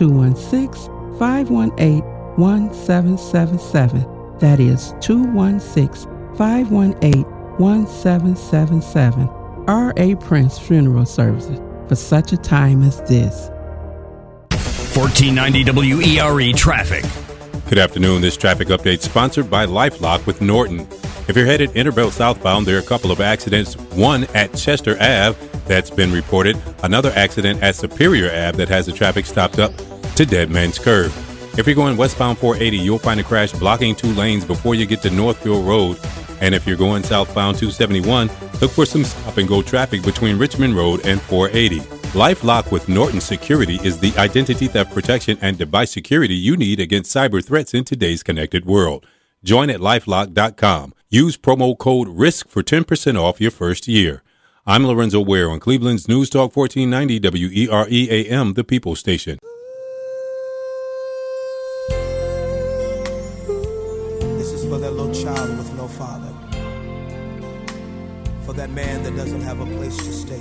216-518-1777. That is 216-518-1777. R.A. Prince Funeral Services, for such a time as this. 1490 WERE Traffic. Good afternoon. This traffic update sponsored by LifeLock with Norton. If you're headed Interbelt southbound, there are a couple of accidents. One at Chester Ave that's been reported. Another accident at Superior Ave that has the traffic stopped up to Dead Man's Curve. If you're going westbound 480, you'll find a crash blocking 2 lanes before you get to Northfield Road. And if you're going southbound 271, look for some stop-and-go traffic between Richmond Road and 480. LifeLock with Norton Security is the identity theft protection and device security you need against cyber threats in today's connected world. Join at LifeLock.com. Use promo code RISK for 10% off your first year. I'm Lorenzo Ware on Cleveland's News Talk 1490 WERE-AM, the People Station. This is for that little child with no father. For that man that doesn't have a place to stay.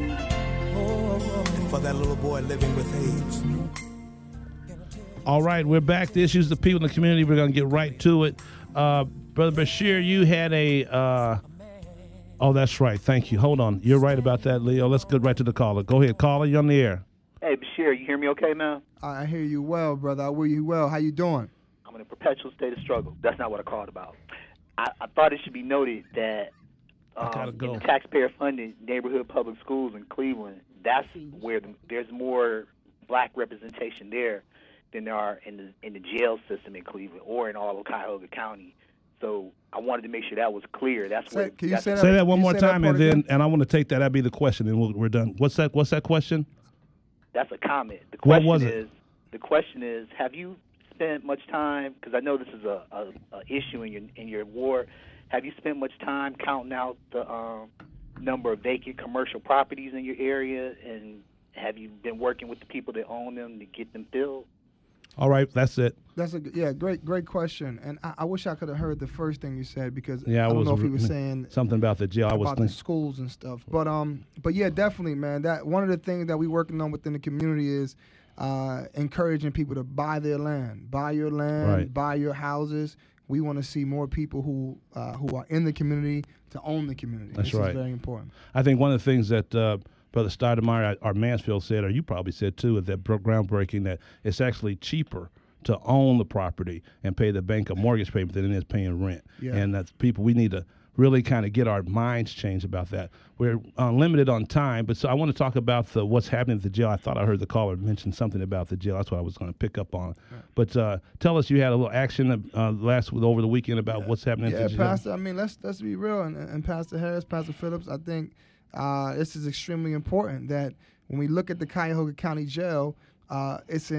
And for that little boy living with AIDS. All right, we're back to Issues of the People in the Community. We're going to get right to it. Brother Bashir, you had a... oh, that's right. Thank you. Hold on. You're right about that, Leo. Let's get right to the caller. Go ahead. Caller, you're on the air. Hey, Bashir, you hear me okay now? I hear you well, brother. I hear you well. How you doing? I'm in a perpetual state of struggle. That's not what I called about. I thought it should be noted that in the taxpayer-funded neighborhood public schools in Cleveland, that's where there's more black representation there than there are in the jail system in Cleveland or in all of Cuyahoga County. So I wanted to make sure that was clear. That's where. Can you say that one more time, and I want to take that. That'd be the question, and we're done. What's that question? That's a comment. The What question was it? is, the question is, have you spent much time? Because I know this is a issue in your ward. Have you spent much time counting out the number of vacant commercial properties in your area, and have you been working with the people that own them to get them filled? All right, that's it. That's great question. And I wish I could have heard the first thing you said, because Yeah, I don't know if he was saying something about the jail. I was about the schools and stuff. But yeah, definitely, man. That one of the things that we're working on within the community is encouraging people to buy their land, buy your land, Right. buy your houses. We want to see more people who are in the community to own the community. That's this right. is very important. I think one of the things that Brother Stoudemire or Mansfield said, or you probably said too, at that groundbreaking, that it's actually cheaper to own the property and pay the bank a mortgage payment than it is paying rent. Yeah. And that's people, we need to really kind of get our minds changed about that. We're limited on time, but so I want to talk about what's happening at the jail. I thought I heard the caller mention something about the jail. That's what I was going to pick up on. Right. But tell us, you had a little action over the weekend about what's happening at the jail. Pastor, I mean, let's be real. And Pastor Harris, Pastor Phillips, I think this is extremely important that when we look at the Cuyahoga County Jail, it's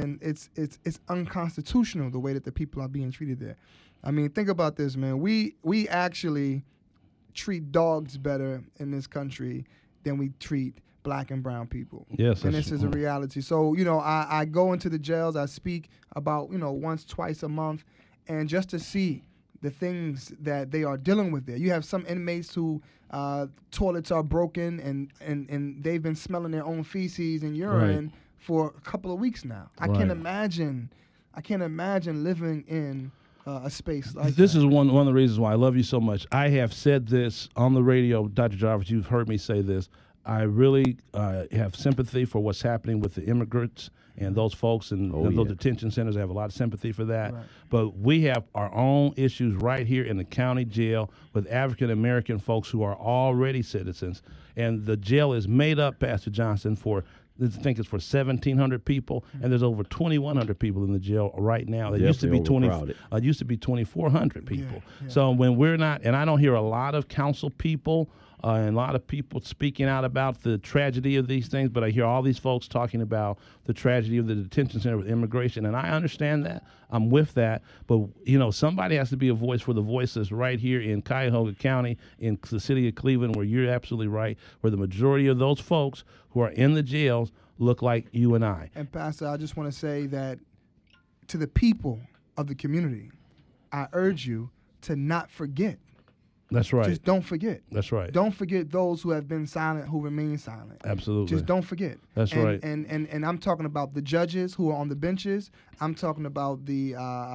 unconstitutional the way that the people are being treated there. I mean, think about this, man. We actually treat dogs better in this country than we treat black and brown people. Yes, and this is a reality. So, I go into the jails, I speak about, once, twice a month, and just to see the things that they are dealing with there. You have some inmates who toilets are broken and they've been smelling their own feces and urine for a couple of weeks now. I can't imagine living in a space like this that. is one of the reasons why I love you so much. I have said this on the radio, Dr. Jarvis, you've heard me say this. I really have sympathy for what's happening with the immigrants and those folks and those detention centers. I have a lot of sympathy for that. Right. But we have our own issues right here in the county jail with African-American folks who are already citizens. And the jail is made up, Pastor Johnson, I think it's for 1,700 people, and there's over 2,100 people in the jail right now. There used to be 2,400 people. Yeah. So when we're not, and I don't hear a lot of council people and a lot of people speaking out about the tragedy of these things, but I hear all these folks talking about the tragedy of the detention center with immigration, and I understand that. I'm with that. But, somebody has to be a voice for the voiceless right here in Cuyahoga County, in the city of Cleveland, where you're absolutely right, where the majority of those folks who are in the jails look like you and I. And Pastor, I just want to say that to the people of the community, I urge you to not forget. That's right. Just don't forget. That's right. Don't forget those who have been silent, who remain silent. Absolutely. Just don't forget. That's right. And I'm talking about the judges who are on the benches. I'm talking about the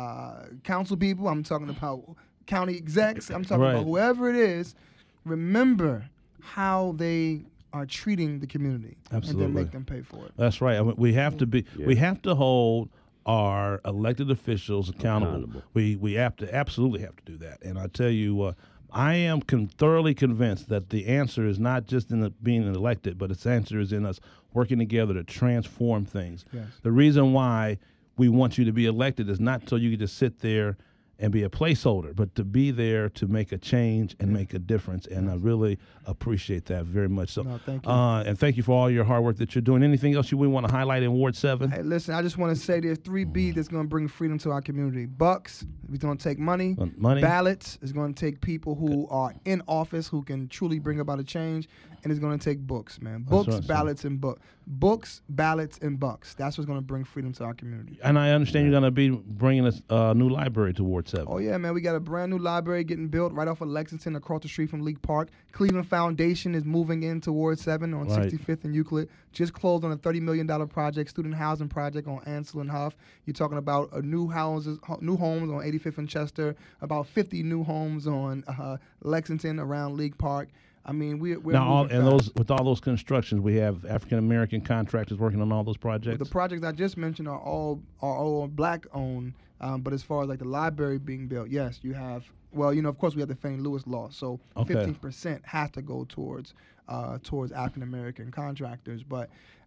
council people. I'm talking about county execs. I'm talking about whoever it is. Remember how they are treating the community. Absolutely. And then make them pay for it. That's right. I mean, we have to be. We have to hold our elected officials accountable. We absolutely have to do that. And I tell you, I am thoroughly convinced that the answer is not just in being elected, but its answer is in us working together to transform things. Yes. The reason why we want you to be elected is not so you can just sit there and be a placeholder, but to be there to make a change and make a difference. And I really appreciate that very much. So, thank you. And thank you for all your hard work that you're doing. Anything else you would want to highlight in Ward 7? Hey, listen, I just want to say there's 3B that's going to bring freedom to our community. Bucks is going to take money. Ballots is going to take people who are in office who can truly bring about a change. And it's going to take books, man. Books, ballots, and books, ballots, and bucks. That's what's going to bring freedom to our community. And I understand you're going to be bringing a new library to Ward 7. Oh, yeah, man. We got a brand new library getting built right off of Lexington across the street from League Park. Cleveland Foundation is moving into Ward 7 on 65th and Euclid. Just closed on a $30 million project, student housing project on Ansel and Huff. You're talking about new homes on 85th and Chester, about 50 new homes on Lexington around League Park. I mean, we're now with all those constructions, we have African American contractors working on all those projects. But the projects I just mentioned are all black owned. But as far as like the library being built, yes, you have. Well, of course, we have the Fane Lewis law, so 15% has to go towards African American contractors. But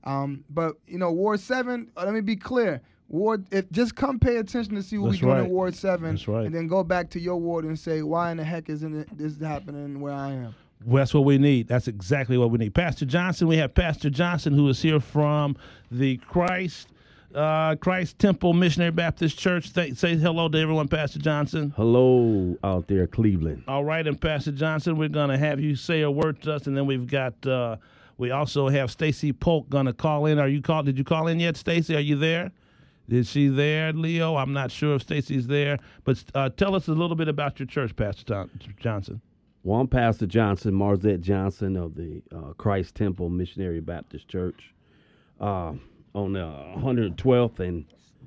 Ward 7. Let me be clear. Just come pay attention to see what we're doing in Ward 7, and then go back to your ward and say, why in the heck isn't this happening where I am? That's what we need. That's exactly what we need. Pastor Johnson, we have Pastor Johnson, who is here from the Christ Temple Missionary Baptist Church. Say hello to everyone, Pastor Johnson. Hello out there, Cleveland. All right, and Pastor Johnson, we're going to have you say a word to us, and then we've got we also have Stacy Polk going to call in. Did you call in yet, Stacy? Are you there? Is she there, Leo? I'm not sure if Stacy's there, but tell us a little bit about your church, Pastor Johnson. Well, I'm Pastor Johnson, Marzette Johnson of the Christ Temple Missionary Baptist Church on the 112th and...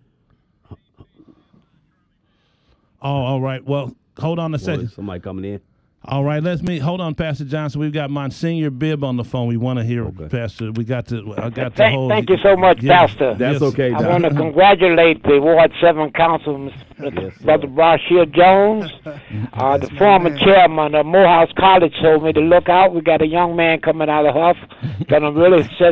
Oh, all right. Well, hold on a second. Somebody coming in? All right, hold on, Pastor Johnson. We've got Monsignor Bibb on the phone. We want to hear Pastor. I got the whole. Thank you so much, Pastor. That's okay. I want to congratulate the Ward 7 Council, Brother Brashear Jones, the former chairman of Morehouse College. Told me to look out. We got a young man coming out of Huff, going to really set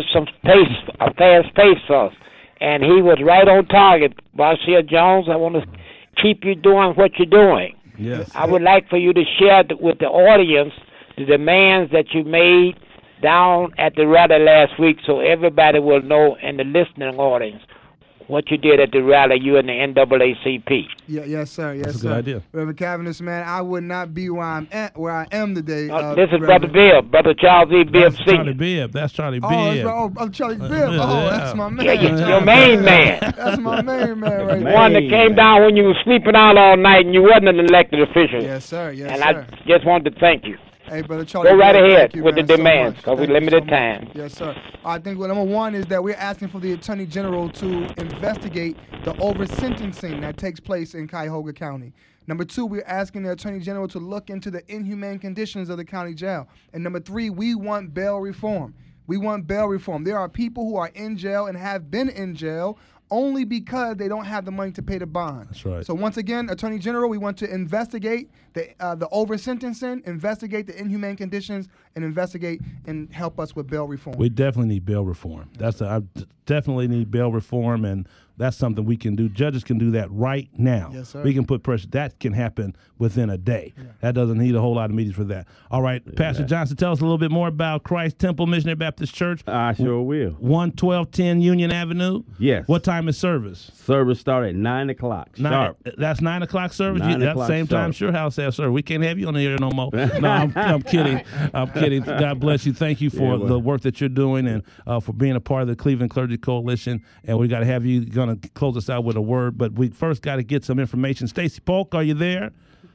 a fast pace for us, and he was right on target. Brashear Jones, I want to keep you doing what you're doing. Yes. I would like for you to share with the audience the demands that you made down at the rally last week so everybody will know in the listening audience what you did at the rally, you and the NAACP. Yes, sir. Yes, That's a sir. good idea. Reverend Cavaness, man, I would not be where I am today. This is Brother Bibb, Brother Charles E. Bibb That's Sr. Charlie Bibb. That's Charlie Bibb. Charlie Bibb. Yeah. That's my man. Yeah, your main man. That's my main man right there. One that came down when you were sleeping out all night and you wasn't an elected official. Yes, sir. Yes, and sir. I just wanted to thank you. Hey, Brother Charlie. Go right ahead you, with man, the demands because we limited so time. Yes, sir. I think number one is that we're asking for the Attorney General to investigate the over-sentencing that takes place in Cuyahoga County. Number two, we're asking the Attorney General to look into the inhumane conditions of the county jail. And number three, we want bail reform. We want bail reform. There are people who are in jail and have been in jail only because they don't have the money to pay the bond. That's right. So once again, Attorney General, we want to investigate the over-sentencing, investigate the inhumane conditions, and investigate and help us with bail reform. We definitely need bail reform. I definitely need bail reform, and that's something we can do. Judges can do that right now. Yes, sir. We can put pressure. That can happen within a day. Yeah. That doesn't need a whole lot of meetings for that. All right, Pastor Johnson, tell us a little bit more about Christ Temple Missionary Baptist Church. I sure will. 11210 Union Avenue. Yes. What time is service? Service starts at 9 o'clock sharp. That's 9 o'clock service? 9 That's o'clock the same time sharp. Sure House has service. We can't have you on the air no more. No, I'm kidding. I'm kidding. God bless you. Thank you for the work that you're doing and for being a part of the Cleveland Clergy Coalition. And we got to have you going to close us out with a word, but we first got to get some information. Stacy Polk, are you there?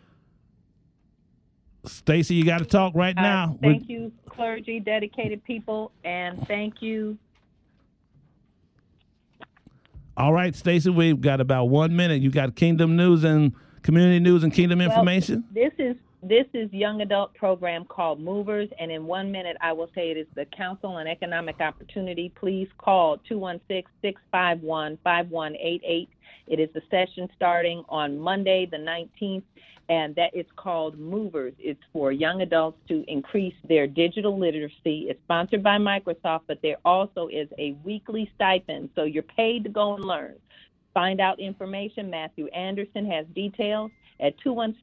Stacy, you got to talk right now. Thank you, clergy, dedicated people, and thank you. All right, Stacy, we've got about 1 minute. You got Kingdom News and Community News and Kingdom Information? This is young adult program called Movers, and in 1 minute I will say it is the Council on Economic Opportunity. Please call 216-651-5188. It is the session starting on Monday the 19th, and that it's called Movers. It's for young adults to increase their digital literacy. It's sponsored by Microsoft, but there also is a weekly stipend, so you're paid to go and learn. Find out information. Matthew Anderson has details at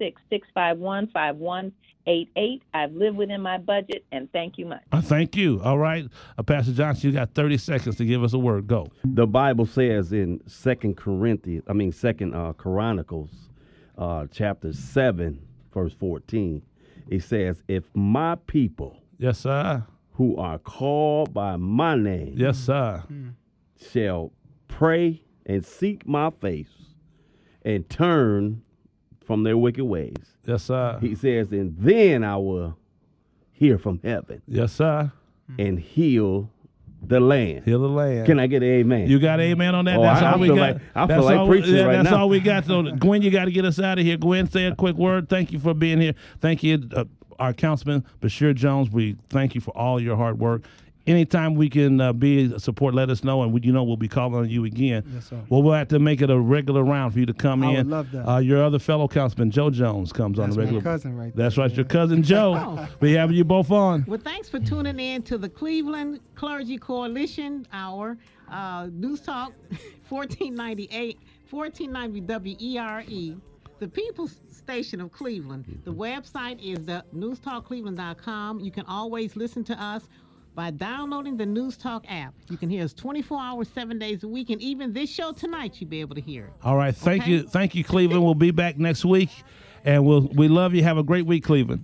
216-651-5188. I've lived within my budget, and thank you much. Thank you. All right. Pastor Johnson, you got 30 seconds to give us a word. Go. The Bible says in 2 Chronicles, chapter 7, verse 14, it says, if my people, yes, sir, who are called by my name, yes, sir, shall pray and seek my face and turn from their wicked ways. Yes, sir. He says, and then I will hear from heaven. Yes, sir. And heal the land. Heal the land. Can I get an amen? You got an amen on that? Oh, that's all we got. I feel like preaching right now. That's all we got. So, Gwen, you got to get us out of here. Gwen, say a quick word. Thank you for being here. Thank you, our Councilman Brashear Jones. We thank you for all your hard work. Anytime we can be a support, let us know, and we'll be calling on you again. Yes, sir. Well, we'll have to make it a regular round for you to come in. I would love that. Your other fellow councilman, Joe Jones, comes on the regular. That's my cousin right there. That's right, your cousin Joe. We have you both on. Well, thanks for tuning in to the Cleveland Clergy Coalition Hour, News Talk 1490 WERE. the People's Station of Cleveland. The website is the newstalkcleveland.com. You can always listen to us by downloading the News Talk app. You can hear us 24 hours, 7 days a week, and even this show tonight, you'll be able to hear it. All right. Thank you, Cleveland. We'll be back next week, and we love you. Have a great week, Cleveland.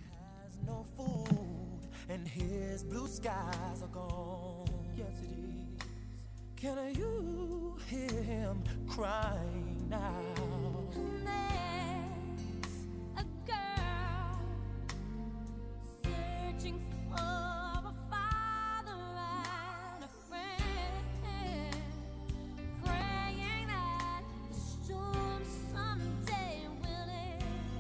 Can you hear him crying now? There's a girl searching for a father and a friend, praying that the storm someday will end.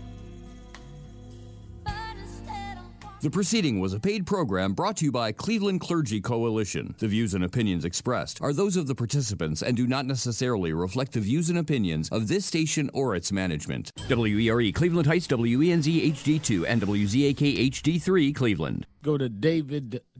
But instead The proceeding was a paid program brought to you by Cleveland Clergy Coalition. The views and opinions expressed are those of the participants and do not necessarily reflect the views and opinions of this station or its management. WERE Cleveland Heights, WENZ HD2, and WZAK HD3 Cleveland. Go to David